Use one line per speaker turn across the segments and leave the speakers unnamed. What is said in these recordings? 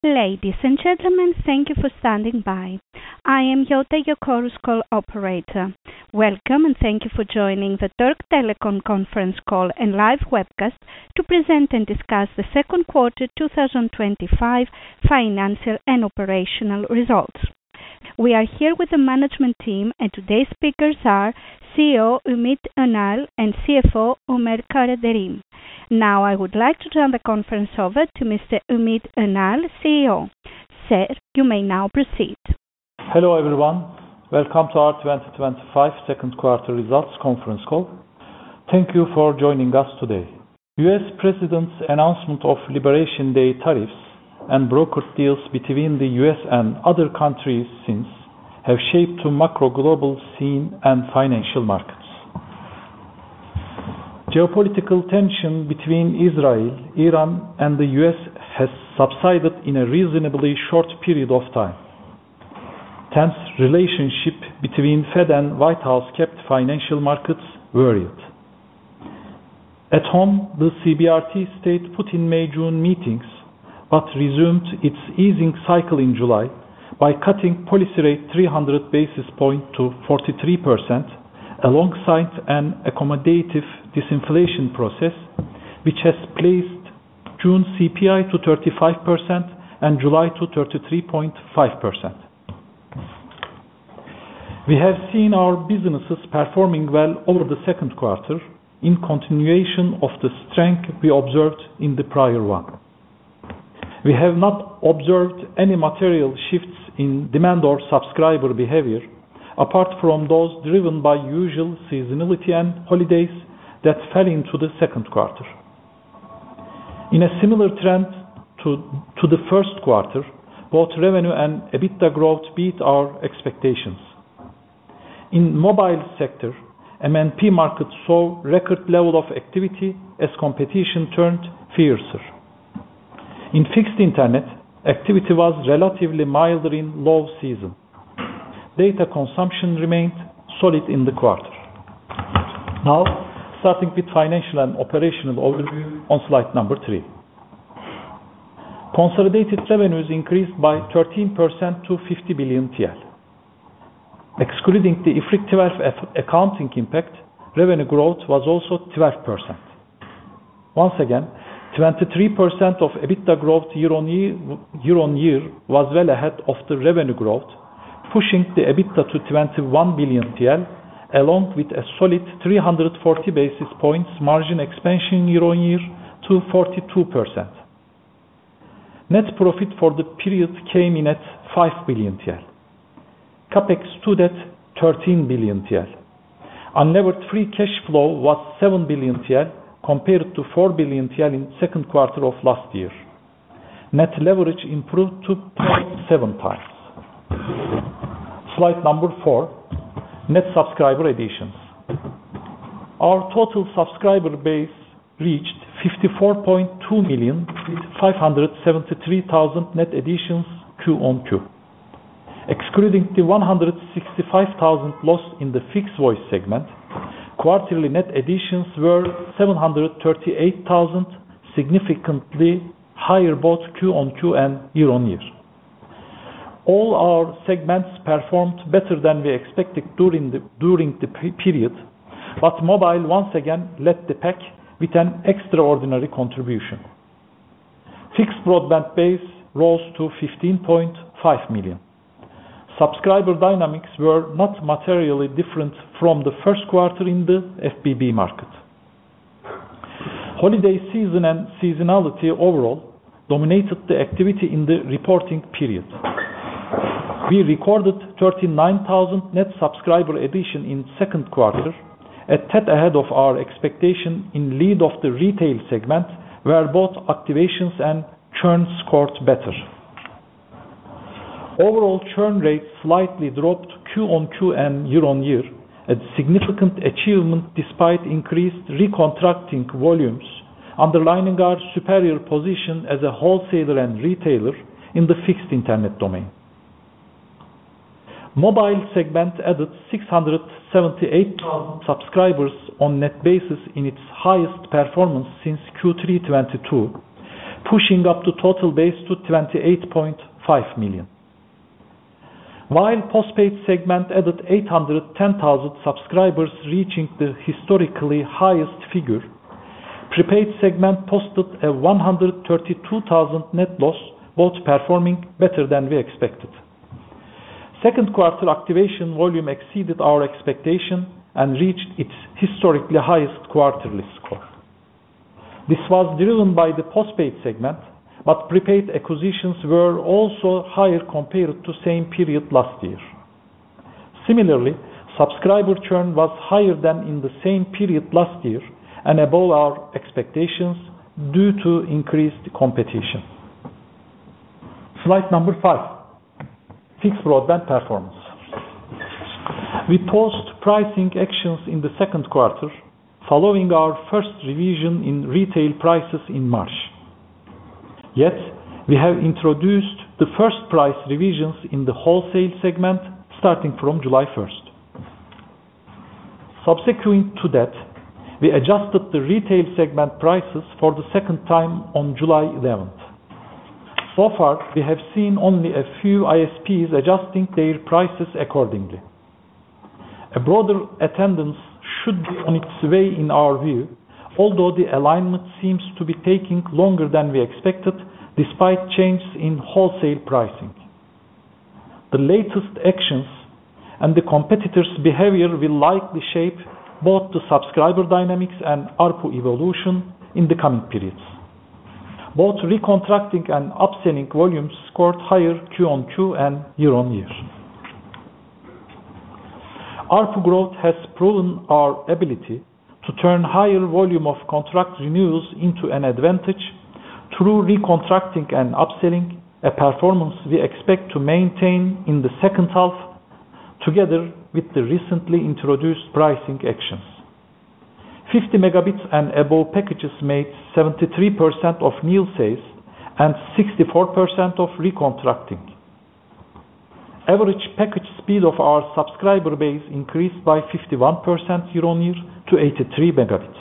Ladies and gentlemen, thank you for standing by. I am Yota, your Chorus Call operator. Welcome and thank you for joining the Türk Telekom conference call and live webcast to present and discuss the second quarter 2025 financial and operational results. We are here with the management team, and today's speakers are CEO Ümit Önal and CFO Ömer Karademir. Now I would like to turn the conference over to Mr. Ümit Önal, CEO. Sir, you may now proceed.
Hello everyone, welcome to our 2025 second quarter results conference call. Thank you for joining us today. US President's announcement of Liberation Day tariffs and brokered deals between the US and other countries since have shaped the macro global scene and financial markets. Geopolitical tension between Israel, Iran and the US has subsided in a reasonably short period of time. Tense relationship between Fed and White House kept financial markets worried. At home, the CBRT stayed put in May-June meetings, but resumed its easing cycle in July by cutting policy rate 300 basis points to 43%, alongside an accommodative disinflation process, which has placed June CPI to 35% and July to 33.5%. We have seen our businesses performing well over the second quarter in continuation of the strength we observed in the prior one. We have not observed any material shifts in demand or subscriber behavior, apart from those driven by usual seasonality and holidays that fell into the second quarter. In a similar trend to the first quarter, both revenue and EBITDA growth beat our expectations. In mobile sector, MNP market saw record level of activity as competition turned fiercer. In fixed internet, activity was relatively milder in low season. Data consumption remained solid in the quarter. Now, starting with financial and operational overview on slide number 3. Consolidated revenues increased by 13% to 50 billion TL. Excluding the IFRIC 12 accounting impact, revenue growth was also 12%. Once again, 23% of EBITDA growth year-on-year was well ahead of the revenue growth, pushing the EBITDA to 21 billion TL, along with a solid 340 basis points margin expansion year-on-year to 42%. Net profit for the period came in at 5 billion TL. CapEx stood at 13 billion TL. Unlevered free cash flow was 7 billion TL compared to 4 billion TL in second quarter of last year. Net leverage improved to 0.7 times. Slide number 4, net subscriber additions. Our total subscriber base reached 54.2 million with 573,000 net additions Q-on-Q. Excluding the 165,000 lost in the fixed voice segment, quarterly net additions were 738,000, significantly higher both Q-on-Q and year-on-year. All our segments performed better than we expected during the period, but mobile once again led the pack with an extraordinary contribution. Fixed broadband base rose to 15.5 million. Subscriber dynamics were not materially different from the first quarter in the FBB market. Holiday season and seasonality overall dominated the activity in the reporting period. We recorded 39,000 net subscriber addition in second quarter, a tad ahead of our expectation in lead of the retail segment, where both activations and churn scored better. Overall churn rate slightly dropped Q-on-Q and year-on-year, a significant achievement despite increased recontracting volumes, underlining our superior position as a wholesaler and retailer in the fixed internet domain. Mobile segment added 678,000 subscribers on net basis in its highest performance since Q3 22, pushing up the total base to 28.5 million. While postpaid segment added 810,000 subscribers, reaching the historically highest figure, prepaid segment posted a 132,000 net loss, both performing better than we expected. Second quarter activation volume exceeded our expectation and reached its historically highest quarterly score. This was driven by the postpaid segment, but prepaid acquisitions were also higher compared to same period last year. Similarly, subscriber churn was higher than in the same period last year and above our expectations due to increased competition. Slide number 5. Fixed broadband performance. We paused pricing actions in the second quarter following our first revision in retail prices in March. Yet, we have introduced the first price revisions in the wholesale segment starting from July 1st. Subsequent to that, we adjusted the retail segment prices for the second time on July 11th. So far, we have seen only a few ISPs adjusting their prices accordingly. A broader attendance should be on its way in our view, although the alignment seems to be taking longer than we expected despite changes in wholesale pricing. The latest actions and the competitors' behavior will likely shape both the subscriber dynamics and ARPU evolution in the coming periods. Both recontracting and upselling volumes scored higher Q-on-Q and year-on-year. ARPU growth has proven our ability to turn higher volume of contract renewals into an advantage through recontracting and upselling, a performance we expect to maintain in the second half, together with the recently introduced pricing actions. 50 megabits and above packages made 73% of new sales and 64% of recontracting. Average package speed of our subscriber base increased by 51% year-on-year to 83 megabits.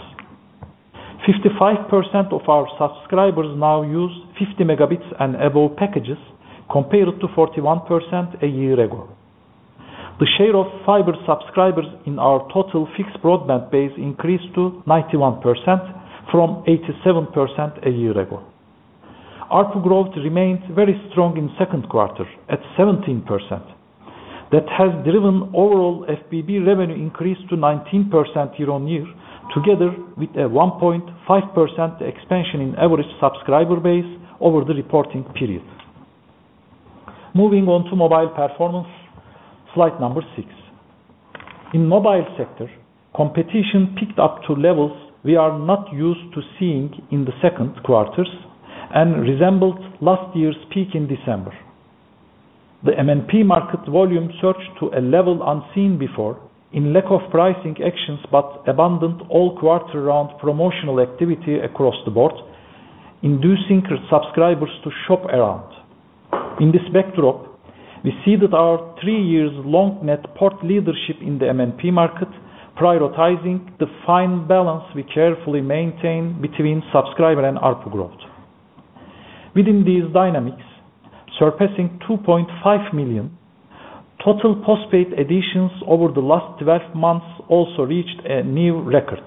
55% of our subscribers now use 50 megabits and above packages compared to 41% a year ago. The share of fiber subscribers in our total fixed broadband base increased to 91% from 87% a year ago. ARPU growth remained very strong in second quarter at 17%. That has driven overall FBB revenue increase to 19% year-on-year, together with a 1.5% expansion in average subscriber base over the reporting period. Moving on to mobile performance, slide number 6. In mobile sector, competition picked up to levels we are not used to seeing in the second quarters and resembled last year's peak in December. The MNP market volume surged to a level unseen before in lack of pricing actions, but abandoned all quarter-round promotional activity across the board, inducing subscribers to shop around. In this backdrop, we see that our 3 years long net port leadership in the MNP market, prioritizing the fine balance we carefully maintain between subscriber and ARPU growth. Within these dynamics, surpassing 2.5 million, total postpaid additions over the last 12 months also reached a new record.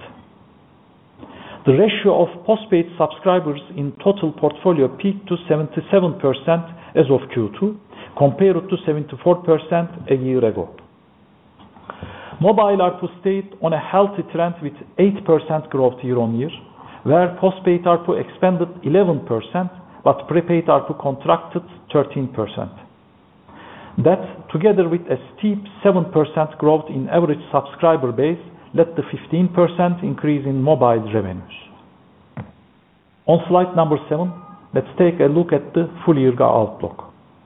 The ratio of postpaid subscribers in total portfolio peaked to 77% as of Q2, compared to 74% a year ago. Mobile ARPU stayed on a healthy trend with 8% growth year-on-year, where postpaid ARPU expanded 11%, but prepaid ARPU contracted 13%. That, together with a steep 7% growth in average subscriber base, led to 15% increase in mobile revenues. On slide number 7, let's take a look at the full year outlook.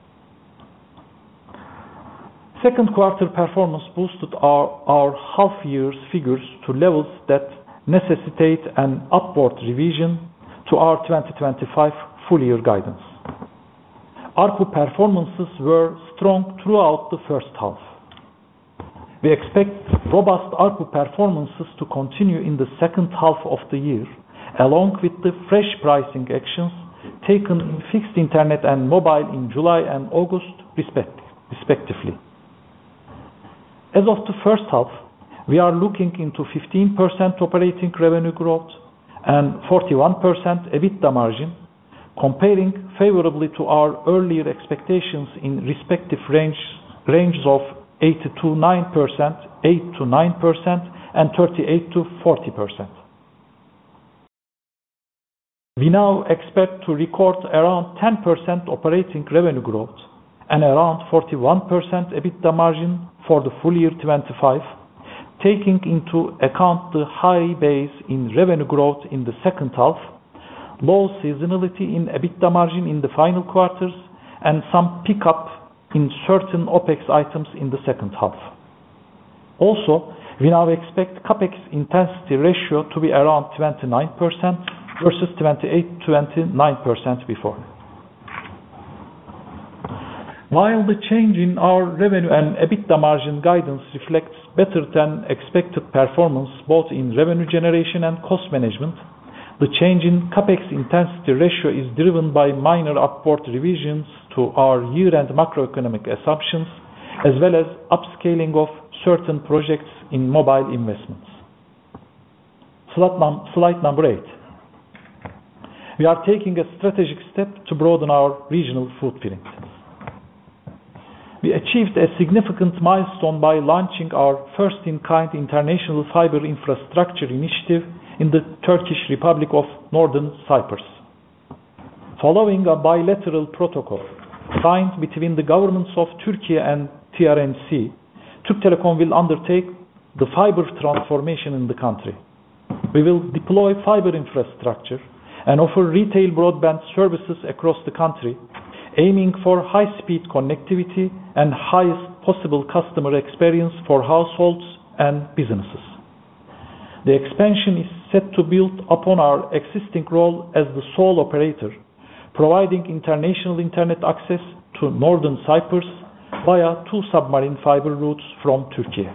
Second quarter performance boosted our half year's figures to levels that necessitate an upward revision to our 2025 full year guidance. ARPU performances were strong throughout the first half. We expect robust ARPU performances to continue in the second half of the year, along with the fresh pricing actions taken in fixed internet and mobile in July and August, respectively. As of the first half, we are looking into 15% operating revenue growth and 41% EBITDA margin, comparing favorably to our earlier expectations in respective ranges of 8-9%, and 38-40%. We now expect to record around 10% operating revenue growth and around 41% EBITDA margin for the full year 2025, taking into account the high base in revenue growth in the second half, low seasonality in EBITDA margin in the final quarters, and some pickup in certain OPEX items in the second half. Also, we now expect CAPEX intensity ratio to be around 29% versus 28-29% before. While the change in our revenue and EBITDA margin guidance reflects better than expected performance both in revenue generation and cost management, the change in CAPEX intensity ratio is driven by minor upward revisions to our year-end macroeconomic assumptions, as well as upscaling of certain projects in mobile investments. Slide number 8. We are taking a strategic step to broaden our regional footprint. We achieved a significant milestone by launching our first-in-kind international fiber infrastructure initiative in the Turkish Republic of Northern Cyprus. Following a bilateral protocol signed between the governments of Turkey and TRNC, Türk Telekom will undertake the fiber transformation in the country. We will deploy fiber infrastructure and offer retail broadband services across the country, aiming for high-speed connectivity and highest possible customer experience for households and businesses. The expansion is set to build upon our existing role as the sole operator, providing international internet access to Northern Cyprus via 2 submarine fiber routes from Turkey.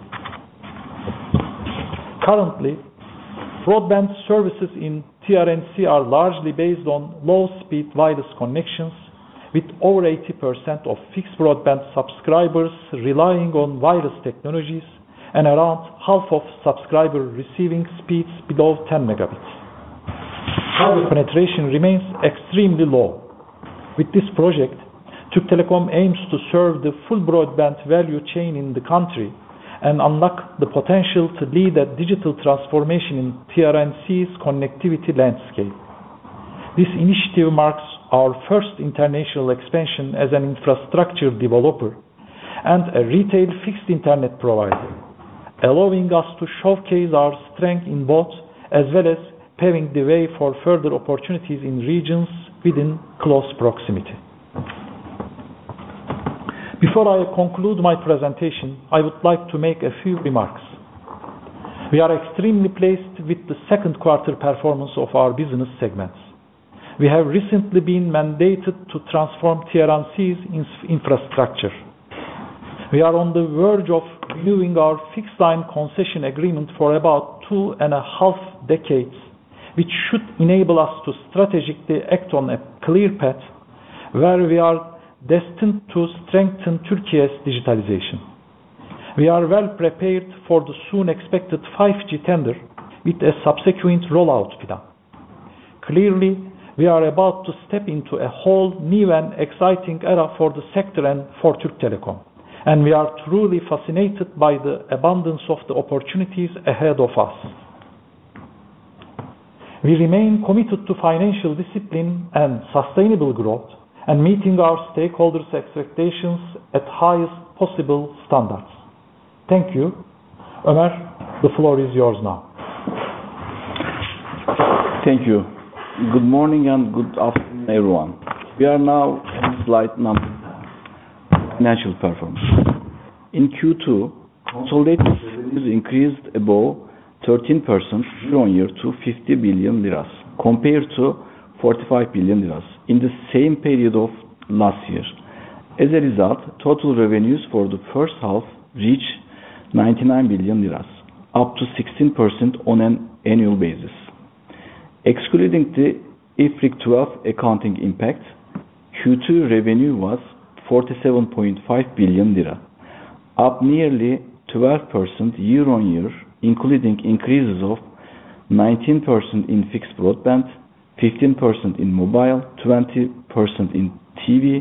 Currently, broadband services in TRNC are largely based on low-speed wireless connections, with over 80% of fixed broadband subscribers relying on wireless technologies and around half of subscribers receiving speeds below 10 megabits. Fiber penetration remains extremely low. With this project, Türk Telekom aims to serve the full broadband value chain in the country and unlock the potential to lead a digital transformation in TRNC's connectivity landscape. This initiative marks our first international expansion as an infrastructure developer and a retail fixed internet provider, allowing us to showcase our strength in both, as well as paving the way for further opportunities in regions within close proximity. Before I conclude my presentation, I would like to make a few remarks. We are extremely pleased with the second quarter performance of our business segments. We have recently been mandated to transform TRNC's infrastructure. We are on the verge of renewing our fixed-line concession agreement for about 2.5 decades, which should enable us to strategically act on a clear path where we are destined to strengthen Turkey's digitalization. We are well prepared for the soon expected 5G tender with a subsequent rollout plan. Clearly, we are about to step into a whole new and exciting era for the sector and for Türk Telekom, and we are truly fascinated by the abundance of the opportunities ahead of us. We remain committed to financial discipline and sustainable growth and meeting our stakeholders' expectations at highest possible standards. Thank you. Ömer, the floor is yours now.
Thank you. Good morning and good afternoon, everyone. We are now on slide number 9, financial performance. In Q2, consolidated revenues increased above 13% year-on-year to 50 billion liras, compared to 45 billion liras in the same period of last year. As a result, total revenues for the first half reached 99 billion liras, up to 16% on an annual basis. Excluding the IFRIC 12 accounting impact, Q2 revenue was 47.5 billion lira, up nearly 12% year-on-year, including increases of 19% in fixed broadband, 15% in mobile, 20% in TV,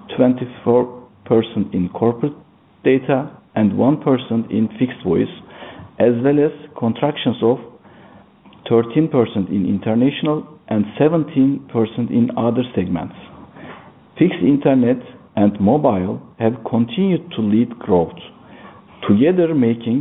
24% in corporate data, and 1% in fixed voice, as well as contractions of 13% in international and 17% in other segments. Fixed internet and mobile have continued to lead growth, together making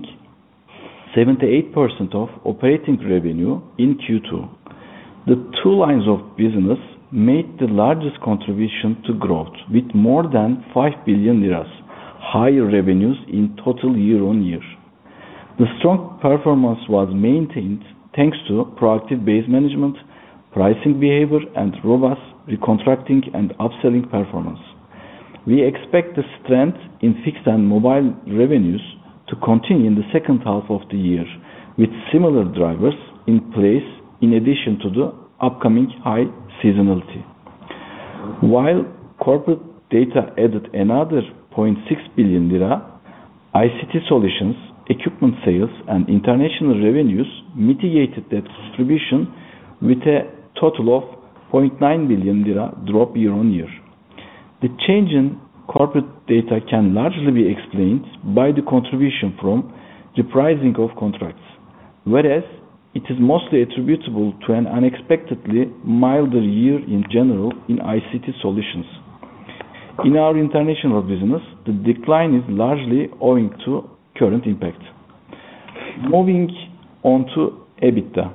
78% of operating revenue in Q2. The two lines of business made the largest contribution to growth, with more than 5 billion liras higher revenues in total year-on-year. The strong performance was maintained thanks to proactive base management, pricing behavior, and robust recontracting and upselling performance. We expect the strength in fixed and mobile revenues to continue in the second half of the year, with similar drivers in place in addition to the upcoming high seasonality. While corporate data added another 0.6 billion lira, ICT solutions, equipment sales, and international revenues mitigated that distribution with a total of 0.9 billion lira drop year-on-year. The change in corporate data can largely be explained by the contribution from repricing of contracts, whereas it is mostly attributable to an unexpectedly milder year in general in ICT solutions. In our international business, the decline is largely owing to current impact. Moving on to EBITDA.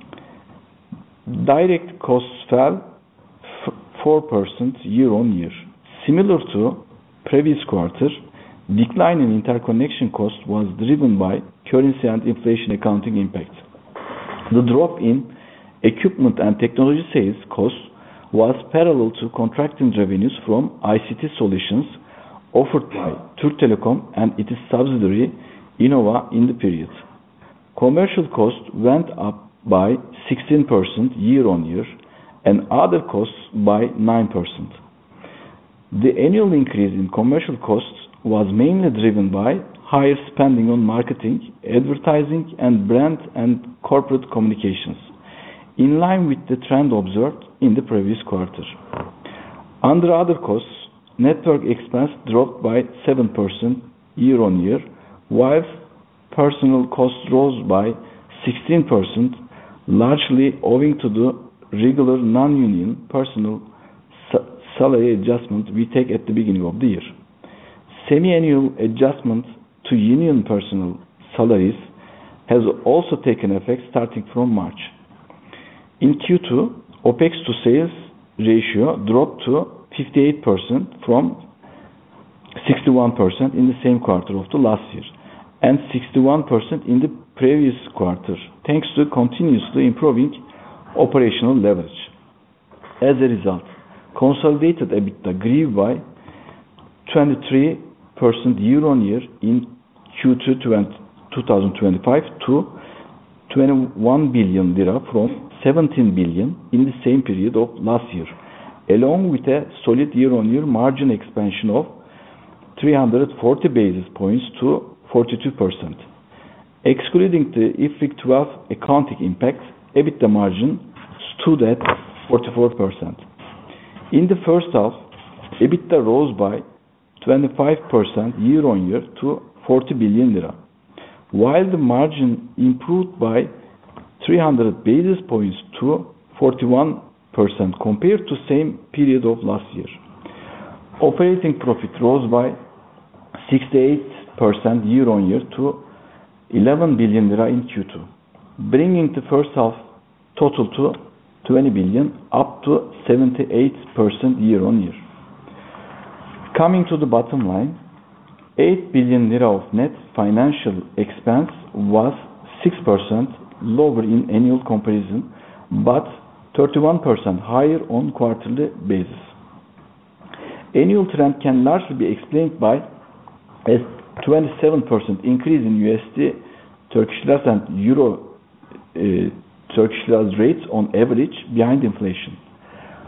Direct costs fell 4% year-on-year. Similar to previous quarter, decline in interconnection cost was driven by currency and inflation accounting impact. The drop in equipment and technology sales costs was parallel to contracting revenues from ICT solutions offered by Türk Telekom and its subsidiary Innova in the period. Commercial costs went up by 16% year-on-year and other costs by 9%. The annual increase in commercial costs was mainly driven by higher spending on marketing, advertising, and brand and corporate communications, in line with the trend observed in the previous quarter. Under other costs, network expense dropped by 7% year-on-year, while personnel costs rose by 16%, largely owing to the regular non-union personnel salary adjustment we take at the beginning of the year. Semi-annual adjustment to union personnel salaries has also taken effect starting from March. In Q2, OPEX to sales ratio dropped to 58% from 61% in the same quarter of the last year and 61% in the previous quarter, thanks to continuously improving operational leverage. As a result, consolidated EBITDA grew by 23% year-on-year in Q2 2025 to 21 billion lira from 17 billion in the same period of last year, along with a solid year-on-year margin expansion of 340 basis points to 42%. Excluding the IFRIC 12 accounting impact, EBITDA margin stood at 44%. In the first half, EBITDA rose by 25% year-on-year to 40 billion lira, while the margin improved by 300 basis points to 41% compared to same period of last year. Operating profit rose by 68% year-on-year to 11 billion lira in Q2, bringing the first half total to 20 billion, up to 78% year-on-year. Coming to the bottom line, 8 billion lira of net financial expense was 6% lower in annual comparison, but 31% higher on quarterly basis. Annual trend can largely be explained by a 27% increase in USD, Turkish lira and Euro Turkish lira rates on average behind inflation.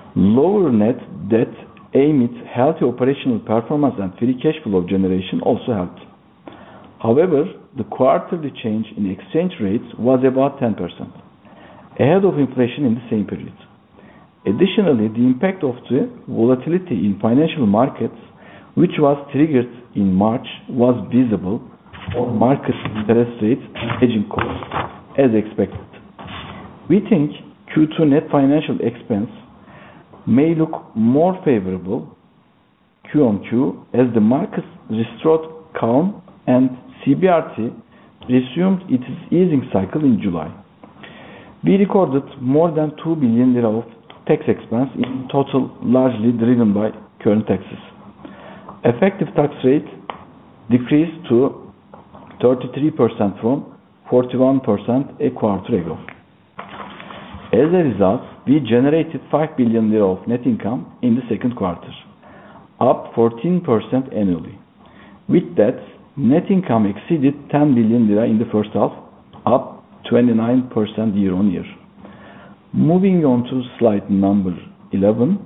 Lower net debt amid healthy operational performance and free cash flow generation also helped. However, the quarterly change in exchange rates was about 10%, ahead of inflation in the same period. Additionally, the impact of the volatility in financial markets, which was triggered in March, was visible on market interest rates and hedging costs as expected. We think Q2 net financial expense may look more favorable Q-on-Q as the markets restored calm and CBRT resumed its easing cycle in July. We recorded more than 2 billion lira of tax expense in total, largely driven by current taxes. Effective tax rate decreased to 33% from 41% a quarter ago. As a result, we generated 5 billion lira of net income in the second quarter, up 14% annually. With that, net income exceeded 10 billion lira in the first half, up 29% year-on-year. Moving on to slide number 11,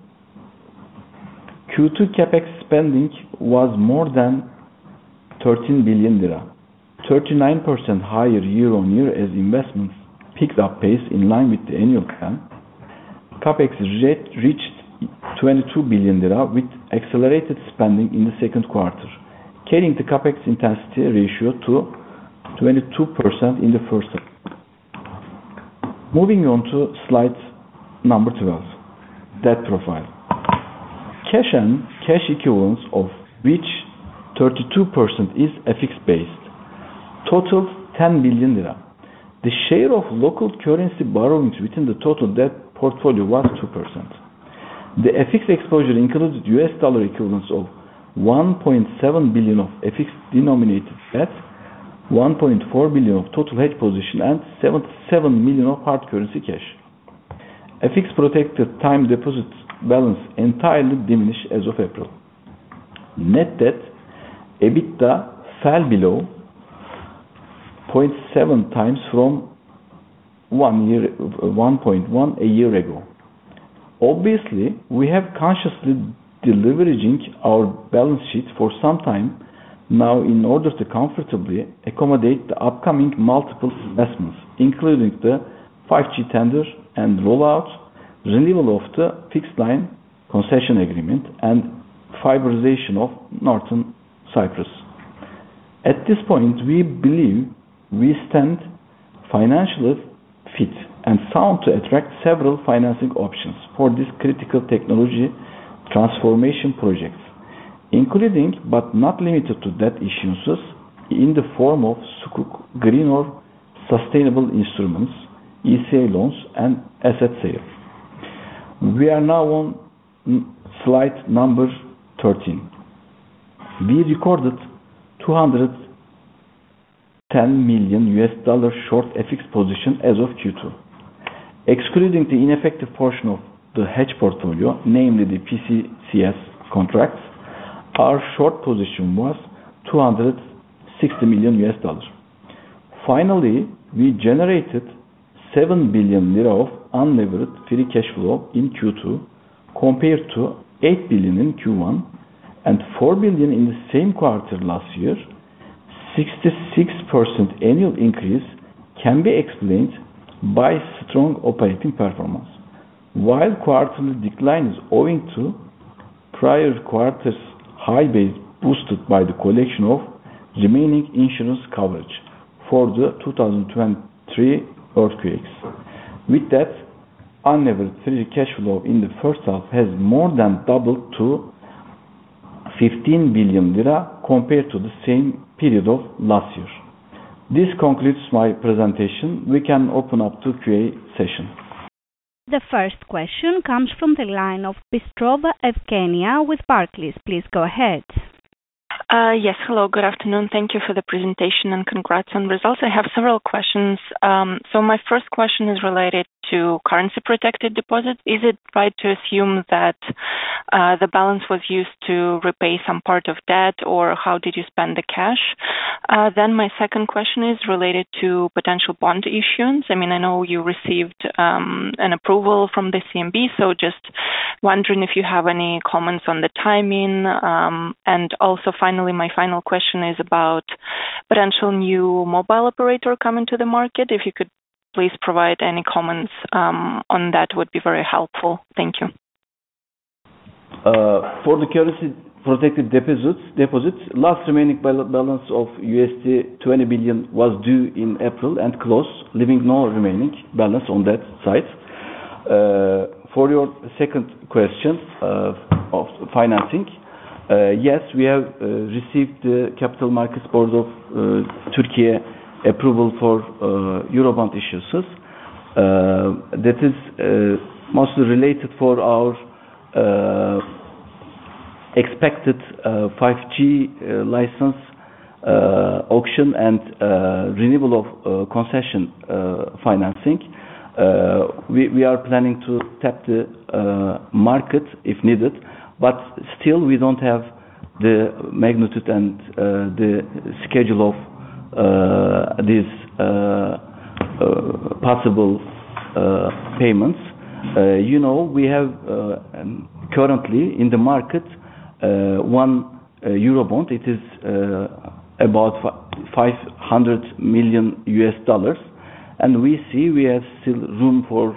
Q2 capex spending was more than 13 billion lira, 39% higher year-on-year as investments picked up pace in line with the annual plan. Capex reached 22 billion lira with accelerated spending in the second quarter, carrying the capex intensity ratio to 22% in the first half. Moving on to slide number 12, debt profile. Cash and cash equivalents, of which 32% is FX based, totaled 10 billion lira. The share of local currency borrowings within the total debt portfolio was 2%. The FX exposure included US dollar equivalents of 1.7 billion of FX denominated debt, 1.4 billion of total hedge position, and 77 million of hard currency cash. FX protected time deposit balance entirely diminished as of April. Net debt EBITDA fell below 0.7 times from 1.1 a year ago. Obviously, we have consciously deleveraging our balance sheet for some time now in order to comfortably accommodate the upcoming multiple investments, including the 5G tender and rollout, renewal of the fixed line concession agreement, and fiberization of Northern Cyprus. At this point, we believe we stand financially fit and sound to attract several financing options for these critical technology transformation projects, including but not limited to debt issuances in the form of Sukuk, green or sustainable instruments, ECA loans, and asset sale. We are now on slide number 13. We recorded 210 million US dollar short FX position as of Q2. Excluding the ineffective portion of the hedge portfolio, namely the PCCS contracts, our short position was 260 million US dollars. Finally, we generated 7 billion lira of unlevered free cash flow in Q2 compared to 8 billion in Q1 and 4 billion in the same quarter last year. 66% annual increase can be explained by strong operating performance, while quarterly decline is owing to prior quarters high base boosted by the collection of remaining insurance coverage for the 2023 earthquakes. With that, unlevered free cash flow in the first half has more than doubled to 15 billion lira compared to the same period of last year. This concludes my presentation. We can open up to QA session.
The first question comes from the line of Bystrova Evgenia with Barclays. Please go ahead.
Yes, hello, good afternoon. Thank you for the presentation and congrats on results. I have several questions. So my first question is related to currency protected deposits. Is it right to assume that the balance was used to repay some part of debt, or how did you spend the cash? Then my second question is related to potential bond issuance. I mean, I know you received an approval from the CMB, so just wondering if you have any comments on the timing. And also, finally, my final question is about potential new mobile operator coming to the market. If you could please provide any comments on that, would be very helpful. Thank you.
For the currency protected deposits, last remaining balance of USD 20 billion was due in April and closed, leaving no remaining balance on that side. For your second question of financing, yes, we have received the Capital Markets Board of Turkey approval for Eurobond issuances. That is mostly related for our expected 5G license auction and renewal of concession financing. We are planning to tap the market if needed, but still we don't have the magnitude and the schedule of these possible payments. You know, we have currently in the market one Eurobond. It is about $500 million, and we see we have still room for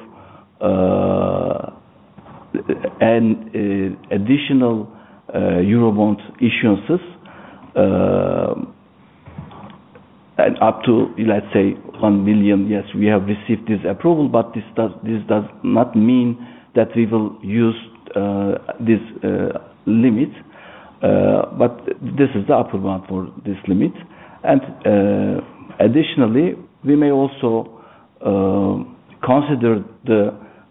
an additional Eurobond issuances, and up to, let's say, 1 million. Yes, we have received this approval, but this does not mean that we will use this limit. But this is the upper bound for this limit, and additionally, we may also consider the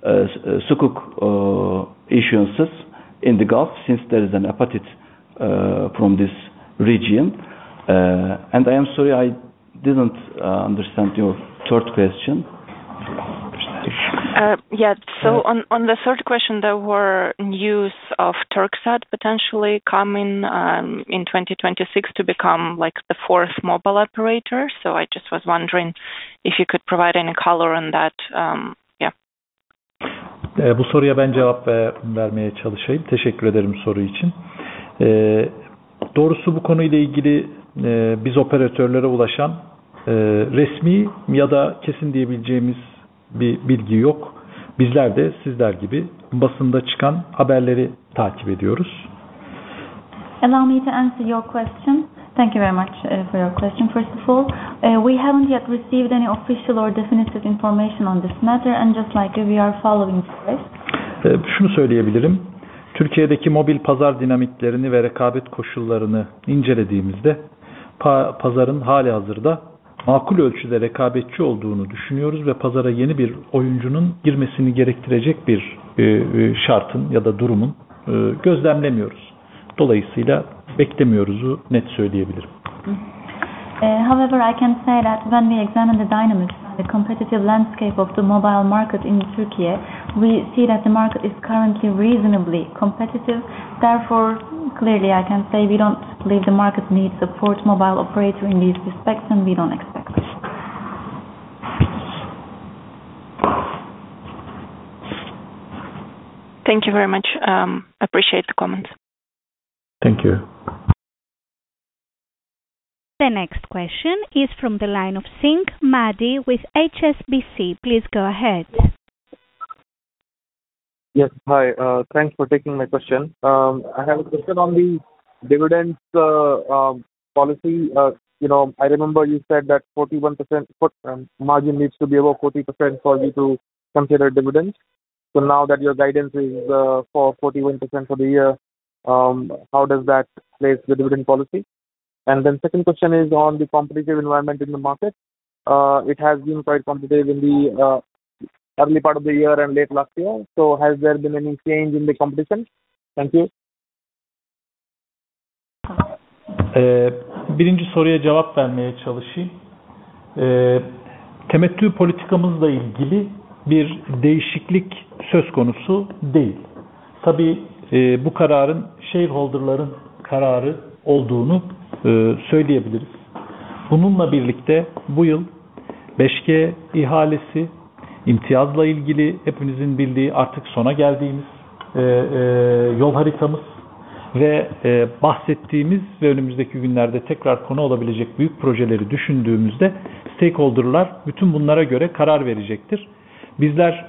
Sukuk issuances in the Gulf, since there is an appetite from this region. And I am sorry, I didn't understand your third question.
So on the third question, there were news of Turksat potentially coming in 2026 to become like the fourth mobile operator. So I just was wondering if you could provide any color on that.
Bu soruya ben cevap vermeye çalışayım. Teşekkür ederim soru için. Doğrusu bu konuyla ilgili biz operatörlere ulaşan resmi ya da kesin diyebileceğimiz bir bilgi yok. Bizler de sizler gibi basında çıkan haberleri takip ediyoruz.
Allow me to answer your question. Thank you very much for your question. First of all, we haven't yet received any official or definitive information on this matter, and just like we are following this.
Şunu söyleyebilirim. Türkiye'deki mobil pazar dinamiklerini ve rekabet koşullarını incelediğimizde pazarın halihazırda makul ölçüde rekabetçi olduğunu düşünüyoruz ve pazara yeni bir oyuncunun girmesini gerektirecek bir şartın ya da durumun gözlemlemiyoruz. Dolayısıyla beklemiyoruzu net söyleyebilirim.
However, I can say that when we examine the dynamics and the competitive landscape of the mobile market in Turkey, we see that the market is currently reasonably competitive. Therefore, clearly I can say we don't believe the market needs a fourth mobile operator in these respects, and we don't expect it.
Thank you very much. Appreciate the comments.
Thank you.
The next question is from the line of Singh Madi with HSBC. Please go ahead.
Yes, hi. Thanks for taking my question. I have a question on the dividends policy. I remember you said that 41% margin needs to be above 40% for you to consider dividends. So now that your guidance is for 41% for the year, how does that place the dividend policy? And then second question is on the competitive environment in the market. It has been quite competitive in the early part of the year and late last year. So has there been any change in the competition? Thank you.
Birinci soruya cevap vermeye çalışayım. Temettü politikamızla ilgili bir değişiklik söz konusu değil. Tabii bu kararın shareholder'ların kararı olduğunu söyleyebiliriz. Bununla birlikte bu yıl 5G ihalesi, imtiyazla ilgili hepinizin bildiği artık sona geldiğimiz yol haritamız ve bahsettiğimiz ve önümüzdeki günlerde tekrar konu olabilecek büyük projeleri düşündüğümüzde stakeholder'lar bütün bunlara göre karar verecektir. Bizler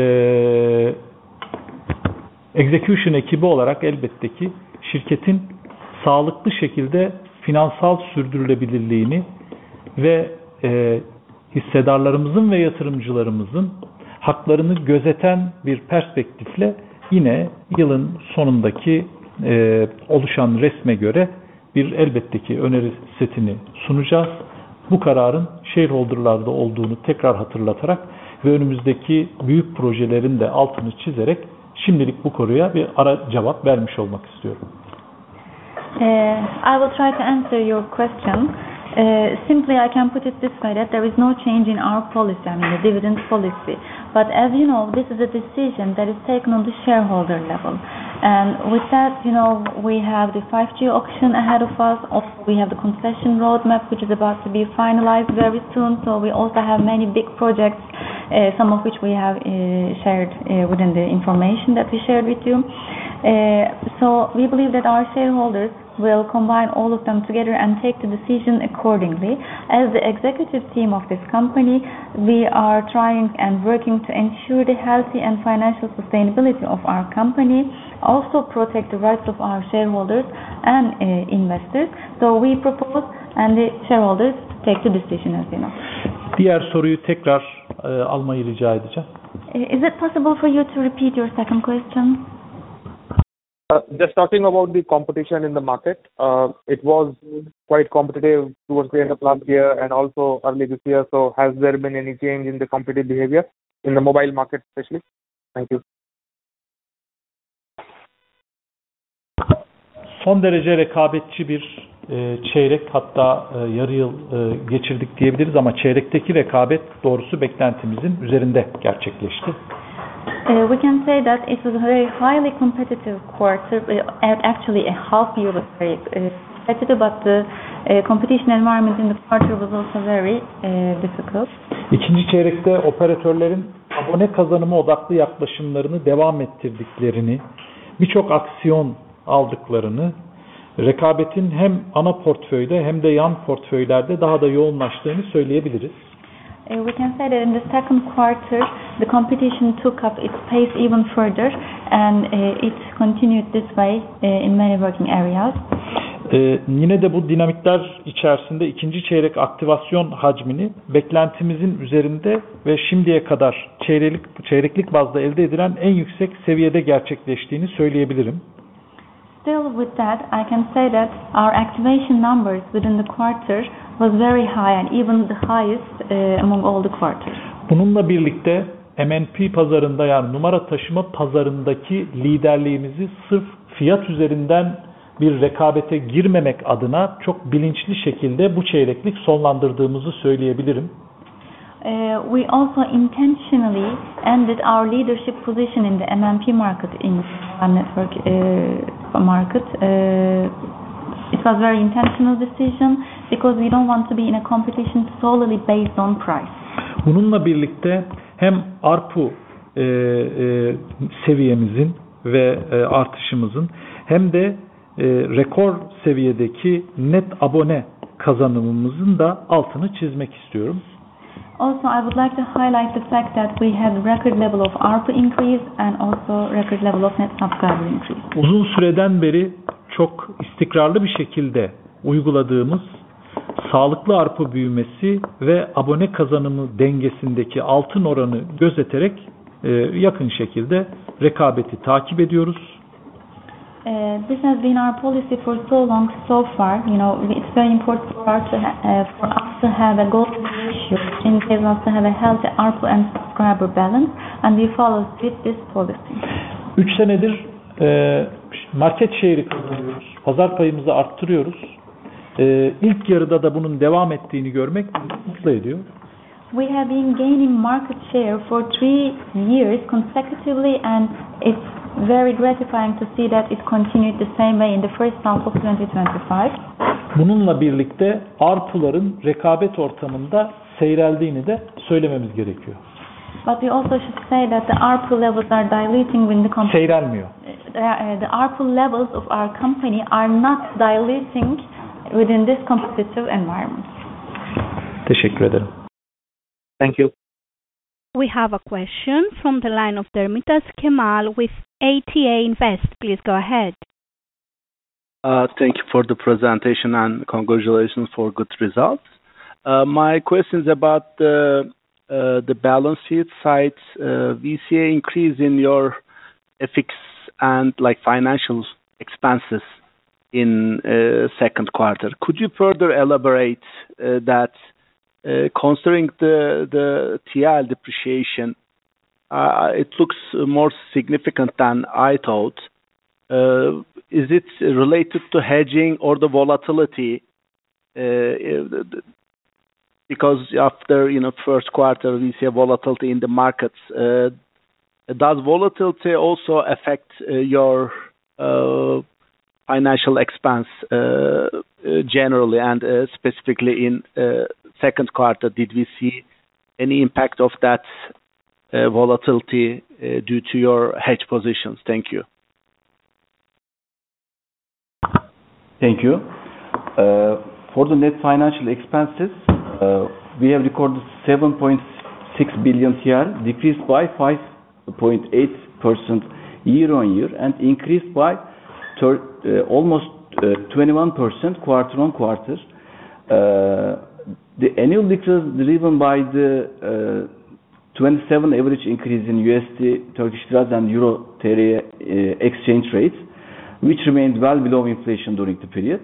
execution ekibi olarak elbette ki şirketin sağlıklı şekilde finansal sürdürülebilirliğini ve hissedarlarımızın ve yatırımcılarımızın haklarını gözeten bir perspektifle yine yılın sonundaki oluşan resme göre bir elbette ki öneri setini sunacağız. Bu kararın shareholder'larda olduğunu tekrar hatırlatarak ve önümüzdeki büyük projelerin de altını çizerek şimdilik bu konuya bir ara cevap vermiş olmak istiyorum.
I will try to answer your question. Simply, I can put it this way, that there is no change in our policy, I mean the dividend policy. But as you know, this is a decision that is taken on the shareholder level. And with that, we have the 5G auction ahead of us. Also, we have the concession roadmap, which is about to be finalized very soon. So we also have many big projects, some of which we have shared within the information that we shared with you. So we believe that our shareholders will combine all of them together and take the decision accordingly. As the executive team of this company, we are trying and working to ensure the healthy and financial sustainability of our company, also protect the rights of our shareholders and investors. So we propose and the shareholders take the decision, as you know.
Diğer soruyu tekrar almayı rica edeceğim.
Is it possible for you to repeat your second question?
Just talking about the competition in the market, it was quite competitive towards the end of last year and also early this year. So has there been any change in the competitive behavior in the mobile market especially? Thank you.
Son derece rekabetçi bir çeyrek, hatta yarı yıl geçirdik diyebiliriz ama çeyrekteki rekabet doğrusu beklentimizin üzerinde gerçekleşti.
We can say that it was a very highly competitive quarter. Actually, a half year was very competitive, but the competition environment in the quarter was also very difficult.
İkinci çeyrekte operatörlerin abone kazanımı odaklı yaklaşımlarını devam ettirdiklerini, birçok aksiyon aldıklarını, rekabetin hem ana portföyde hem de yan portföylerde daha da yoğunlaştığını söyleyebiliriz.
We can say that in the second quarter, the competition took up its pace even further, and it continued this way in many working areas.
Yine de bu dinamikler içerisinde ikinci çeyrek aktivasyon hacmini beklentimizin üzerinde ve şimdiye kadar çeyreklik bazda elde edilen en yüksek seviyede gerçekleştiğini söyleyebilirim.
Still with that, I can say that our activation numbers within the quarter was very high and even the highest among all the quarters.
Bununla birlikte MNP pazarında, yani numara taşıma pazarındaki liderliğimizi sırf fiyat üzerinden bir rekabete girmemek adına çok bilinçli şekilde bu çeyreklik sonlandırdığımızı söyleyebilirim.
We also intentionally ended our leadership position in the MNP market in our network market. It was very intentional decision because we don't want to be in a competition solely based on price.
Bununla birlikte hem ARPU seviyemizin ve artışımızın hem de rekor seviyedeki net abone kazanımımızın da altını çizmek istiyorum.
Also, I would like to highlight the fact that we had record level of ARPU increase and also record level of net subscriber increase.
Uzun süreden beri çok istikrarlı bir şekilde uyguladığımız sağlıklı ARPU büyümesi ve abone kazanımı dengesindeki altın oranı gözeterek yakın şekilde rekabeti takip ediyoruz.
This has been our policy for so long so far. It's very important for us to have a golden ratio in case us to have a healthy ARPU and subscriber balance, and we follow with this policy.
3 senedir market share'i kazanıyoruz. Pazar payımızı arttırıyoruz. İlk yarıda da bunun devam ettiğini görmek mutlu ediyor.
We have been gaining market share for 3 years consecutively, and it's very gratifying to see that it continued the same way in the first half of 2025.
Bununla birlikte ARPU'ların rekabet ortamında seyreldiğini de söylememiz gerekiyor.
But we also should say that the ARPU levels are diluting when the company...
Seyrelmiyor.
The ARPU levels of our company are not diluting within this competitive environment.
Teşekkür ederim.
Thank you.
We have a question from the line of Dermitas Kemal with ATA Invest. Please go ahead.
Thank you for the presentation and congratulations for good results. My question is about the balance sheet side. We see an increase in your FX and financial expenses in second quarter. Could you further elaborate that considering the TL depreciation, it looks more significant than I thought. Is it related to hedging or the volatility? Because after first quarter we see a volatility in the markets. Does volatility also affect your financial expense generally and specifically in second quarter? Did we see any impact of that volatility due to your hedge positions? Thank you.
Thank you. For the net financial expenses, we have recorded 7.6 billion TL, decreased by 5.8% year-on-year and increased by almost 21% quarter-on-quarter. The annual decrease driven by the 27 average increase in USD, Turkish lira and Euro TL exchange rates, which remained well below inflation during the period.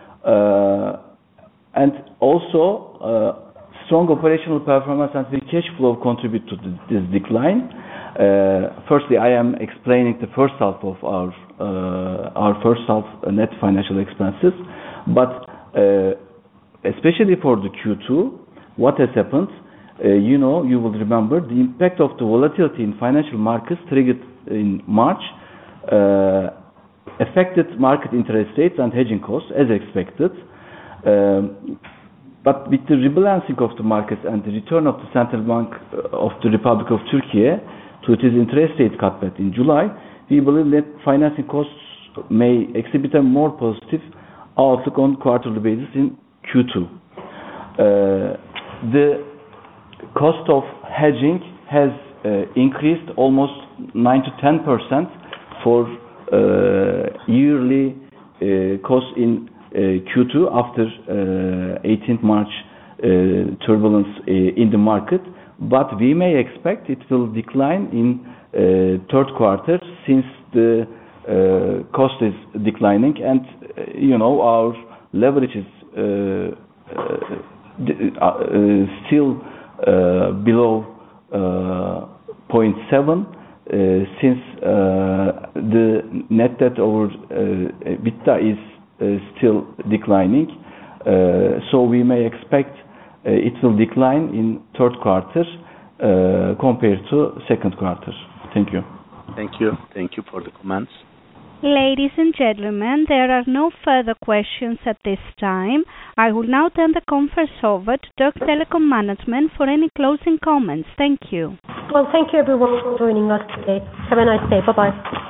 And also strong operational performance and free cash flow contribute to this decline. Firstly, I am explaining the first half of our first half net financial expenses, but especially for the Q2, what has happened? You will remember the impact of the volatility in financial markets triggered in March affected market interest rates and hedging costs as expected. But with the rebalancing of the markets and the return of the Central Bank of the Republic of Turkey to its interest rate cut back in July, we believe that financing costs may exhibit a more positive outlook on quarterly basis in Q2. The cost of hedging has increased almost 9 to 10% for yearly cost in Q2 after 18th March turbulence in the market, but we may expect it will decline in third quarter since the cost is declining and our leverage is still below 0.7 since the net debt over EBITDA is still declining. So we may expect it will decline in third quarter compared to second quarter. Thank you.
Thank you. Thank you for the comments.
Ladies and gentlemen, there are no further questions at this time. I will now turn the conference over to Türk Telekom management for any closing comments. Thank you.
Well, thank you everyone for joining us today. Have a nice day. Bye-bye.